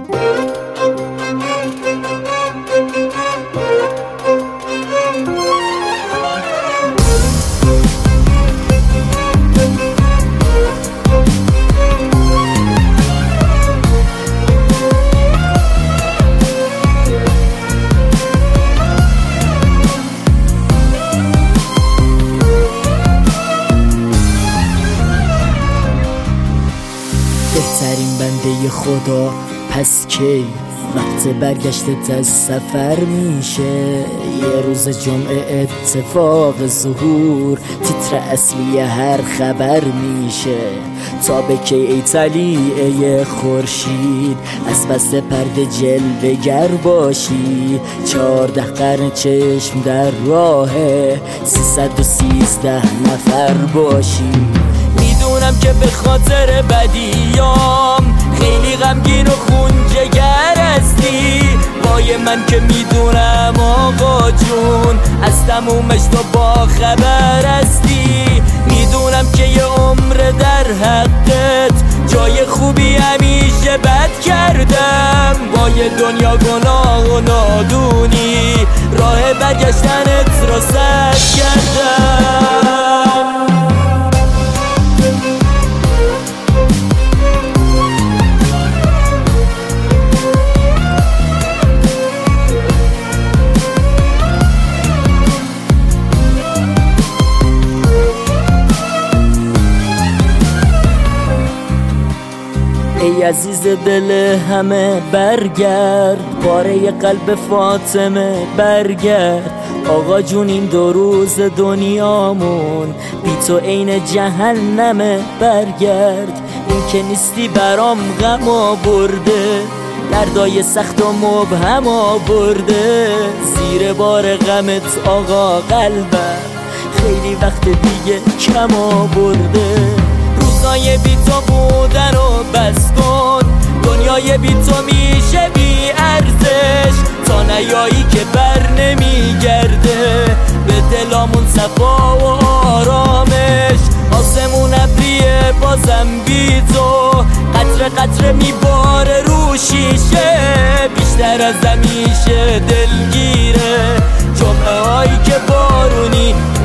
بهترین بنده خدا پس کی وقت برگشتت از سفر میشه؟ یه روز جمعه اتفاق ظهور تیتر اصلی هر خبر میشه. تا به کی ای طلیعه خورشید از بس پرده جلوه‌گر باشی؟ 14 قرن چشم در راه 313 نفر باشی. میدونم که به خاطر بدیام خیلی غمگین و خونجگر هستی. وای من که میدونم آقا جون از تمومش تو با خبر هستی. میدونم که یه عمر در حقت جای خوبی همیشه بد کردم. با یه دنیا گناه و نادونی راه برگشتنت رو سد کردم. ای عزیز دل همه برگرد، پاره قلب فاطمه برگرد. آقا جون این 2 روز دنیامون بی تو عین جهنمه برگرد. این که نیستی برام غم آورده، دردای سخت و مبهم آورده. زیر بار غمت آقا قلبم خیلی وقت دیگه کم آورده. روزای بی تو بودن و بس کن، دنیای بی تو میشه بی ارزش. تا نیایی که بر نمیگرده به دلامون صفا و آرامش. آسمون ابریه بازم بی تو، قطره قطره میباره رو شیشه. بیشتر از همیشه دلگیره جمعه هایی که بارونی